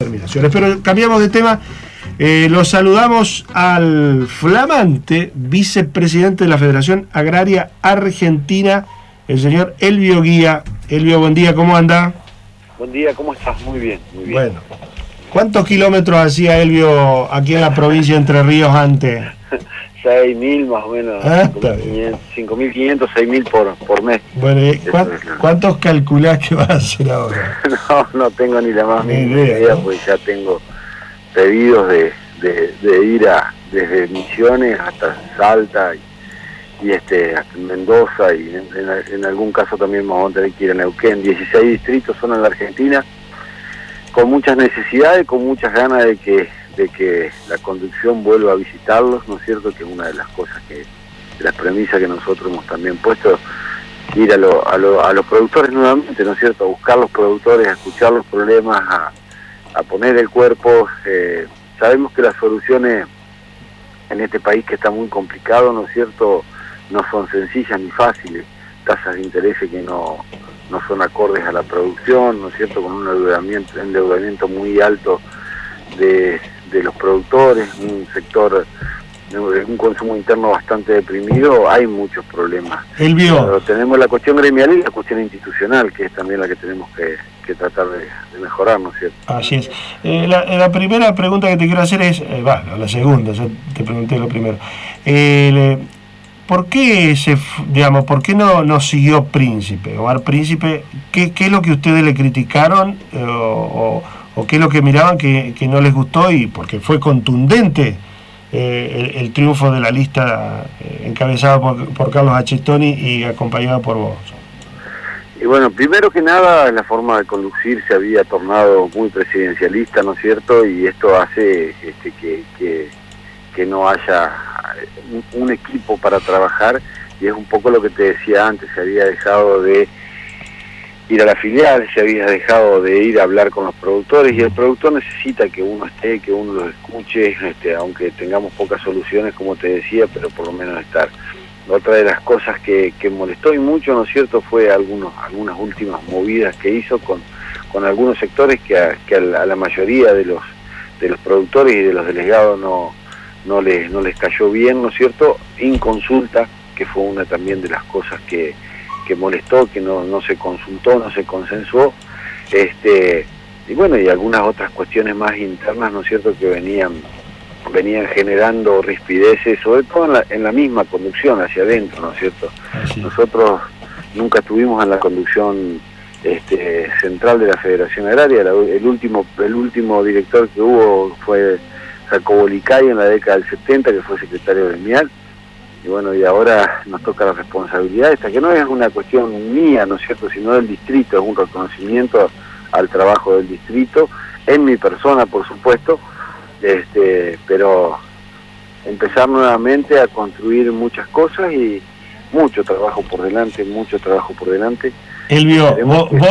determinaciones. Pero cambiamos de tema. Lo saludamos al flamante vicepresidente de la Federación Agraria Argentina, el señor Elvio Guía. Elvio, buen día, ¿cómo anda? Buen día, ¿cómo estás? Muy bien, muy bien. Bueno, ¿cuántos kilómetros hacía Elvio aquí en la provincia de Entre Ríos antes? 6.000 más o menos, 5.500, 6.000 por mes. Bueno, ¿cuántos calculás que vas a hacer ahora? No tengo ni la más mínima idea, ¿no? Porque ya tengo pedidos de ir desde Misiones hasta Salta y hasta Mendoza, y en algún caso también vamos a tener que ir a Neuquén. 16 distritos son en la Argentina, con muchas necesidades, con muchas ganas de que la conducción vuelva a visitarlos, ¿no es cierto? Que es una de las cosas de las premisas que nosotros hemos también puesto, ir a los productores nuevamente, ¿no es cierto? A buscar los productores, a escuchar los problemas, a poner el cuerpo. Sabemos que las soluciones en este país, que está muy complicado, ¿no es cierto?, no son sencillas ni fáciles. Tasas de interés que no son acordes a la producción, ¿no es cierto?, con un endeudamiento muy alto de los productores, un sector, un consumo interno bastante deprimido. Hay muchos problemas. Pero tenemos la cuestión gremial y la cuestión institucional, que es también la que tenemos que tratar de mejorar, ¿no es cierto? Así es. La primera pregunta que te quiero hacer es, la segunda, yo te pregunté lo primero. ¿Por qué por qué no siguió Príncipe? Omar Príncipe, ¿qué es lo que ustedes le criticaron o qué es lo que miraban que no les gustó? Y porque fue contundente el triunfo de la lista encabezada por Carlos Achetoni y acompañada por vos. Y bueno, primero que nada, la forma de conducir se había tornado muy presidencialista, ¿no es cierto? Y esto hace que no haya un equipo para trabajar, y es un poco lo que te decía antes. Se había dejado de ir a la filial, se había dejado de ir a hablar con los productores, y el productor necesita que uno esté, que uno los escuche, aunque tengamos pocas soluciones, como te decía, pero por lo menos estar. Otra de las cosas que molestó y mucho, ¿no es cierto?, fue algunas últimas movidas que hizo con algunos sectores que a la mayoría de los productores y de los delegados no les cayó bien, ¿no es cierto?, inconsulta, que fue una también de las cosas que molestó, que no se consultó, no se consensuó, y bueno, y algunas otras cuestiones más internas, ¿no es cierto?, que venían generando rispideces, sobre todo en la misma conducción hacia adentro, ¿no es cierto? Así. Nosotros nunca estuvimos en la conducción central de la Federación Agraria. El último director que hubo fue Jacobo Licay en la década del 70, que fue secretario gremial. Y bueno, y ahora nos toca la responsabilidad esta, que no es una cuestión mía, ¿no es cierto?, sino del distrito, es un reconocimiento al trabajo del distrito, en mi persona, por supuesto, pero empezar nuevamente a construir muchas cosas, y mucho trabajo por delante. Elvio,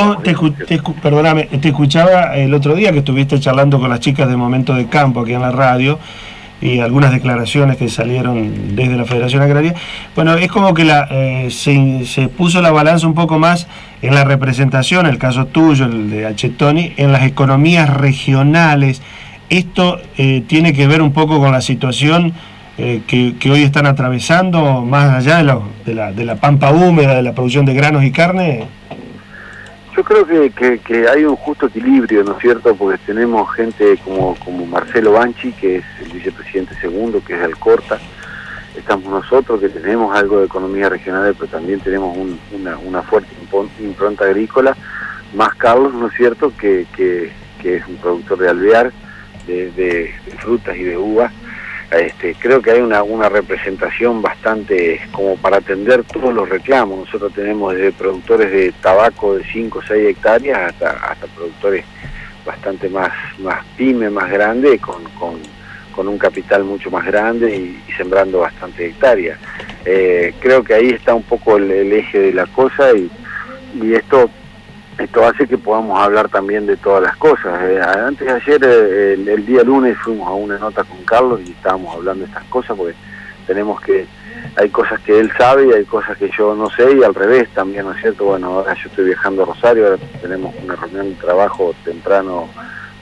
te escuchaba el otro día que estuviste charlando con las chicas de Momento de Campo aquí en la radio, y algunas declaraciones que salieron desde la Federación Agraria. Bueno, es como que se puso la balanza un poco más en la representación, el caso tuyo, el de Achetoni, en las economías regionales. Esto tiene que ver un poco con la situación que hoy están atravesando, más allá de la pampa húmeda, de la producción de granos y carne. Yo creo que hay un justo equilibrio, ¿no es cierto?, porque tenemos gente como Marcelo Banchi, que es el vicepresidente segundo, que es de Alcorta. Estamos nosotros, que tenemos algo de economía regional, pero también tenemos una fuerte impronta agrícola, más Carlos, ¿no es cierto?, que es un productor de alvear, de frutas y de uvas. Creo que hay una representación bastante como para atender todos los reclamos. Nosotros tenemos desde productores de tabaco de 5 o 6 hectáreas hasta productores bastante más pyme, más grande, con un capital mucho más grande y sembrando bastantes hectáreas. Creo que ahí está un poco el eje de la cosa, y esto hace que podamos hablar también de todas las cosas. Antes de ayer, el día lunes, fuimos a una nota con Carlos y estábamos hablando de estas cosas, porque hay cosas que él sabe y hay cosas que yo no sé, y al revés también, ¿no es cierto? Bueno, ahora yo estoy viajando a Rosario, ahora tenemos una reunión de trabajo temprano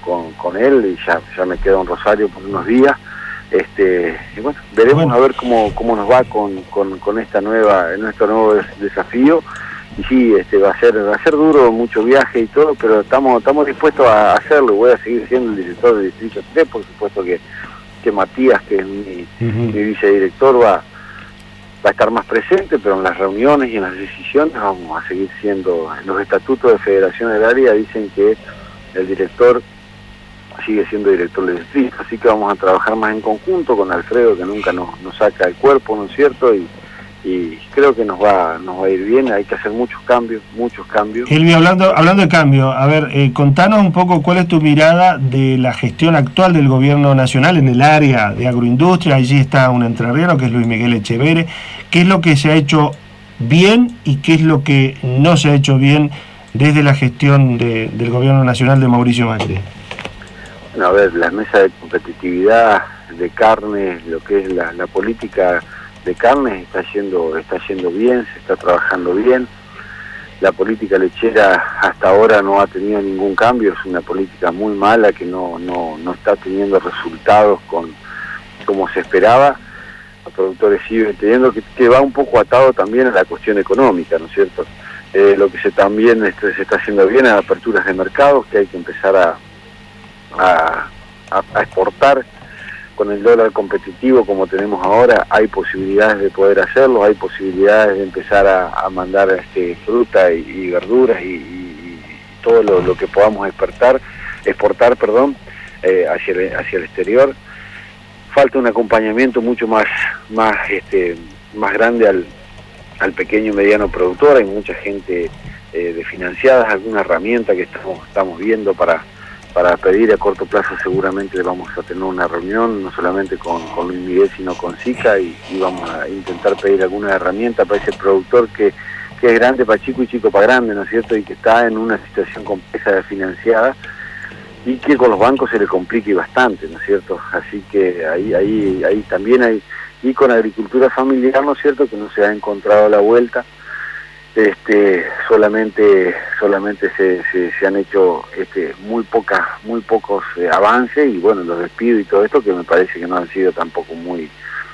con él, y ya me quedo en Rosario por unos días. Y bueno, veremos a ver cómo nos va con esta nuestro nuevo desafío. Y sí, va a ser duro, mucho viaje y todo, pero estamos dispuestos a hacerlo. Voy a seguir siendo el director del Distrito 3, por supuesto que Matías, que es mi vicedirector, va a estar más presente, pero en las reuniones y en las decisiones vamos a seguir siendo. Los estatutos de Federación Agraria dicen que el director sigue siendo director del distrito, así que vamos a trabajar más en conjunto con Alfredo, que nunca nos saca el cuerpo, ¿no es cierto? Y creo que nos va a ir bien. Hay que hacer muchos cambios. Elvio, hablando de cambio, a ver, contanos un poco cuál es tu mirada de la gestión actual del gobierno nacional en el área de agroindustria. Allí está un entrerriano que es Luis Miguel Echeverre. ¿Qué es lo que se ha hecho bien y qué es lo que no se ha hecho bien desde la gestión del gobierno nacional de Mauricio Macri? Bueno, a ver, la mesa de competitividad de carne, lo que es la política de carne está yendo bien, se está trabajando bien. La política lechera hasta ahora no ha tenido ningún cambio, es una política muy mala que no está teniendo resultados como se esperaba. Los productores siguen teniendo que va un poco atado también a la cuestión económica, ¿no es cierto? Lo que también se está haciendo bien es aperturas de mercados, que hay que empezar a exportar. Con el dólar competitivo como tenemos ahora, hay posibilidades de poder hacerlo, hay posibilidades de empezar a mandar fruta y verduras y todo lo que podamos exportar, hacia el exterior. Falta un acompañamiento mucho más grande al pequeño y mediano productor. Hay mucha gente de financiadas, alguna herramienta que estamos viendo para pedir a corto plazo. Seguramente vamos a tener una reunión, no solamente con Luis Miguel, sino con SICA, y vamos a intentar pedir alguna herramienta para ese productor que es grande para chico y chico para grande, ¿no es cierto? Y que está en una situación compleja de financiada y que con los bancos se le complique bastante, ¿no es cierto? Así que ahí también hay, y con agricultura familiar, ¿no es cierto?, que no se ha encontrado la vuelta. Solamente se han hecho muy pocos avances, y bueno, los despidos y todo esto, que me parece que no han sido tampoco muy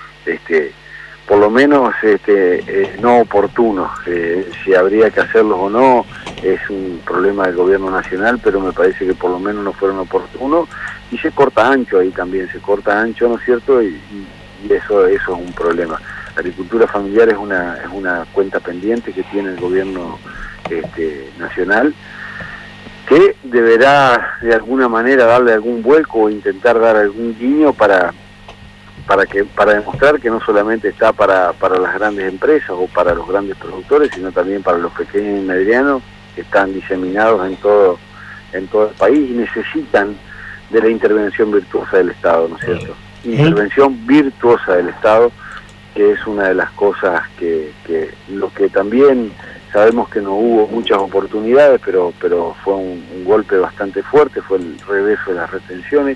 por lo menos no oportunos. Si habría que hacerlos o no es un problema del gobierno nacional, pero me parece que por lo menos no fueron oportunos, y se corta ancho ahí también, ¿no es cierto? Y eso es un problema. La agricultura familiar es una cuenta pendiente que tiene el gobierno nacional, que deberá de alguna manera darle algún vuelco o intentar dar algún guiño para demostrar que no solamente está para las grandes empresas o para los grandes productores, sino también para los pequeños y medianos, que están diseminados en todo el país y necesitan de la intervención virtuosa del Estado, ¿no es cierto? Intervención virtuosa del Estado, que es una de las cosas que lo que también sabemos que no hubo muchas oportunidades, pero fue un golpe bastante fuerte, fue el regreso de las retenciones.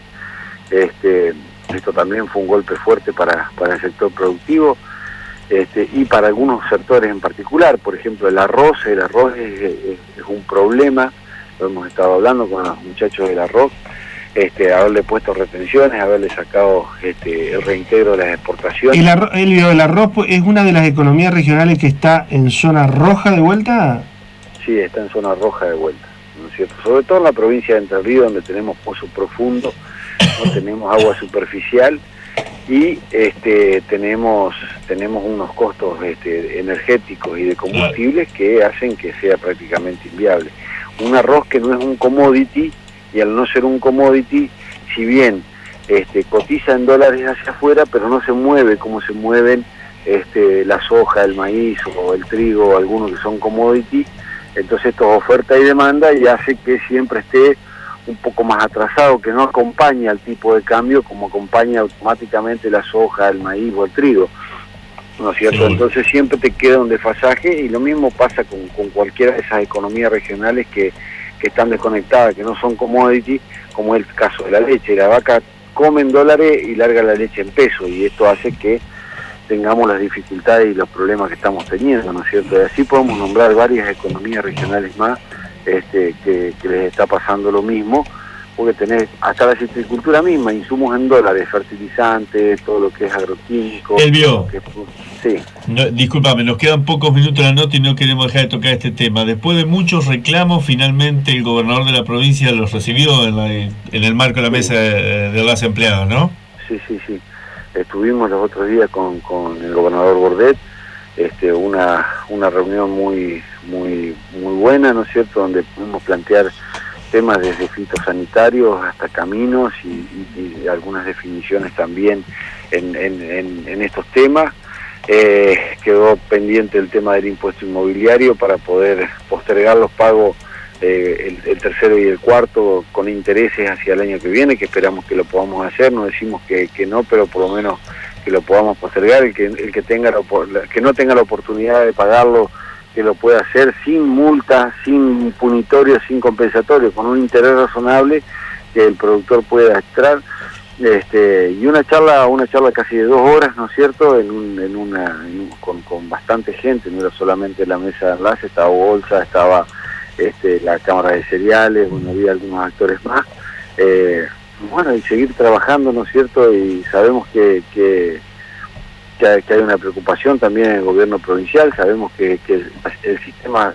Esto también fue un golpe fuerte para el sector productivo, y para algunos sectores en particular. Por ejemplo, el arroz es un problema, lo hemos estado hablando con los muchachos del arroz. Haberle puesto retenciones, haberle sacado el reintegro de las exportaciones. ¿El arroz es una de las economías regionales que está en zona roja de vuelta? Sí, está en zona roja de vuelta, ¿no es cierto? Sobre todo en la provincia de Entre Ríos, donde tenemos pozo profundo, no tenemos agua superficial, y tenemos unos costos energéticos y de combustibles que hacen que sea prácticamente inviable. Un arroz que no es un commodity, y al no ser un commodity, si bien cotiza en dólares hacia afuera, pero no se mueve como se mueven la soja, el maíz o el trigo, algunos que son commodity. Entonces esto es oferta y demanda, y hace que siempre esté un poco más atrasado, que no acompaña al tipo de cambio como acompaña automáticamente la soja, el maíz o el trigo, ¿no es cierto? Sí. Entonces siempre te queda un desfasaje, y lo mismo pasa con cualquiera de esas economías regionales que están desconectadas, que no son commodity, como es el caso de la leche. La vaca come en dólares y larga la leche en pesos, y esto hace que tengamos las dificultades y los problemas que estamos teniendo, ¿no es cierto? Y así podemos nombrar varias economías regionales más que les está pasando lo mismo, porque tenés hasta la citricultura misma, insumos en dólares, fertilizantes, todo lo que es agroquímico. Elvio, sí. No, discúlpame, nos quedan pocos minutos en la nota y no queremos dejar de tocar este tema. Después de muchos reclamos, finalmente el gobernador de la provincia los recibió en el marco de la mesa de los empleados, ¿no? Sí. Estuvimos los otros días con el gobernador Bordet, una reunión muy buena, ¿no es cierto?, donde pudimos plantear temas desde fitosanitarios hasta caminos y algunas definiciones también en estos temas. Quedó pendiente el tema del impuesto inmobiliario para poder postergar los pagos el tercero y el cuarto con intereses hacia el año que viene, que esperamos que lo podamos hacer. No decimos que no, pero por lo menos que lo podamos postergar. El que no tenga la oportunidad de pagarlo, que lo pueda hacer sin multas, sin punitorios, sin compensatorios, con un interés razonable que el productor pueda extraer. Y una charla casi de 2 horas, ¿no es cierto?, con bastante gente. No era solamente la mesa de enlace, estaba Bolsa, estaba la Cámara de Cereales, bueno, había algunos actores más. Y seguir trabajando, ¿no es cierto?, y sabemos que hay una preocupación también en el gobierno provincial. Sabemos que el sistema,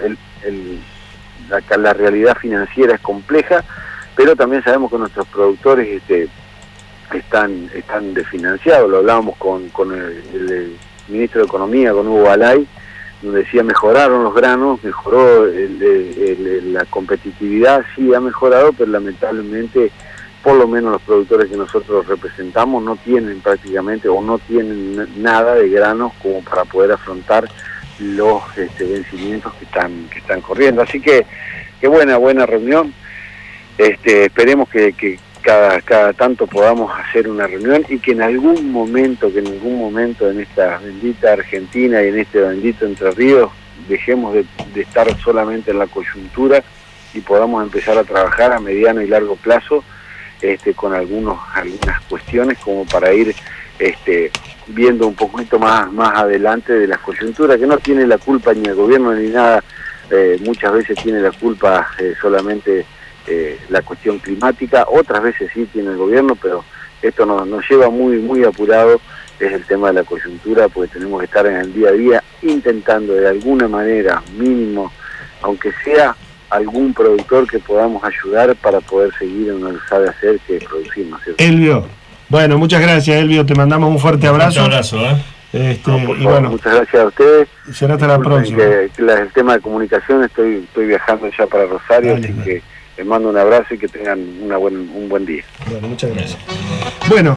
la realidad financiera es compleja, pero también sabemos que nuestros productores están desfinanciados. Lo hablábamos con el ministro de Economía, con Hugo Alay, donde decía mejoraron los granos, mejoró la competitividad, sí ha mejorado, pero lamentablemente por lo menos los productores que nosotros representamos no tienen prácticamente o no tienen nada de granos como para poder afrontar los vencimientos que están corriendo. Así que buena reunión. Esperemos que cada tanto podamos hacer una reunión y que en algún momento en esta bendita Argentina y en este bendito Entre Ríos dejemos de estar solamente en la coyuntura y podamos empezar a trabajar a mediano y largo plazo con algunas cuestiones como para ir viendo un poquito más adelante de las coyunturas, que no tiene la culpa ni el gobierno ni nada. Muchas veces tiene la culpa solamente la cuestión climática, otras veces sí tiene el gobierno, pero esto nos lleva muy apurado, es el tema de la coyuntura, porque tenemos que estar en el día a día intentando de alguna manera, mínimo, aunque sea algún productor que podamos ayudar para poder seguir en lo que sabe hacer, que es producir, ¿no es cierto? Elvio, bueno, muchas gracias, Elvio, te mandamos un fuerte abrazo. Un abrazo, Muchas gracias a ustedes. Será hasta la próxima. El tema de comunicación, estoy viajando ya para Rosario, así que les mando un abrazo y que tengan un buen día. Bueno, muchas gracias. Bueno.